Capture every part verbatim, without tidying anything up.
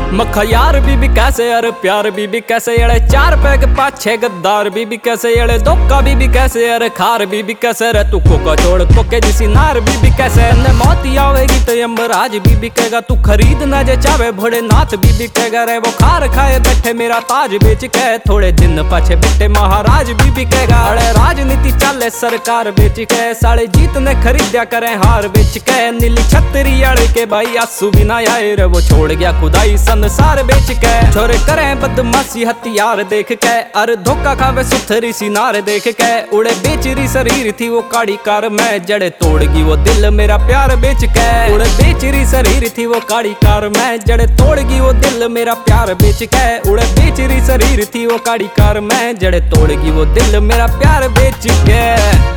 मक्खा यार बीबी कैसे, अरे प्यार बीबी कैसे, अड़े चार पैग पाछे गद्दार बीबी कैसे, अड़े धोखा बीबी कैसे, अरे खार बीबी कैसे, रे तू कोका छोड़ कोके जिसी नार बीबी कैसे, ने मौती आवेगी तो यमराज बीबी कहेगा, तू खरीद ना जे चावे भोलेनाथ बीबी कहेगा, रे वो खार खाए बैठे मेरा ताज बेच के, थोड़े दिन पाछे बिटे महाराज बीबी कहेगा, अड़े राजनीति चले सरकार बेच के, साले जीत ने खरीदा करे हार बेच के, नीली छतरी अड़ के भाई आंसू भी ना आए, रे वो छोड़ गया खुदाई संसार बेच के, छोरे करे बदमाशी हथियार देख के, अरे धोखा खावे सुथरी सिनार देख के, उड़े बेचरी शरीर थी वो काड़ी कार में, जड़े तोड़गी वो दिल मेरा प्यार बेच के, उड़े बेचरी शरीर थी वो काड़ी कार में, जड़े तोड़गी वो दिल मेरा प्यार बेच के, उड़े बेचरी शरीर थी वो काड़ी कार में, जड़े तोड़गी वो दिल मेरा प्यार बेच के।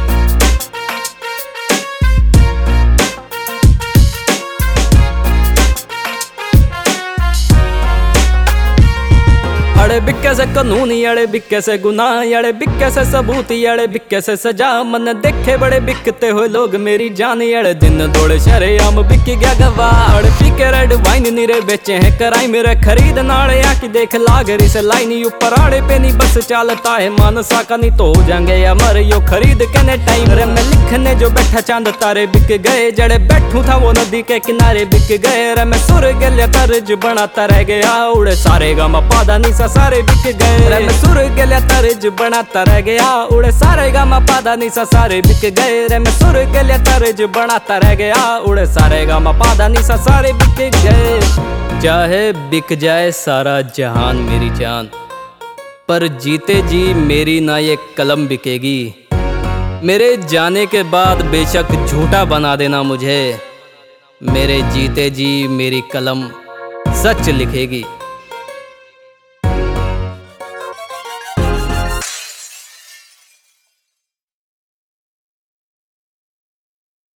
अड़े बिक्के से कानूनी, अड़े बिक्के से गुनाह, अड़े बिक्के से सबूत, अड़े बिक्के से सजा, मन देखे बड़े बिकते हुए लोग मेरी जानी, अड़े दिन दौड़े शरेआम बिक गया गवाह, अड़े पीके रेड वाइन नीरे बेचे हैं कराई मेरे खरीद नाड़े आकी देख लागरी से लाइनी ऊपर आड़े पे नहीं बस चालता है मानसा का, नहीं तो हो जाएंगे या मर यो खरीद के ने टाइम, रे मैं लिखने जो बैठा चांद तारे बिक गए, जड़े बैठू था वो नदी के किनारे बिक गए, रे मैं सुर गलिया तर्ज बनाता रह गया, उड़े सारे गामा पादा नी सारे बिक गए, रे मैं सुर गलिया तर्ज बनाता रह गया, उड़े सारे गामा पादा निशा सारे बिक गए, रे मैं सुर गलिया तर्ज बनाता रह गया, उड़े सारे गामा पादा निशा सारे बिक गए। चाहे बिक जाए सारा जहान मेरी जान, पर जीते जी मेरी ना ये कलम बिकेगी, मेरे जाने के बाद बेशक झूठा बना देना मुझे, मेरे जीते जी मेरी कलम सच लिखेगी।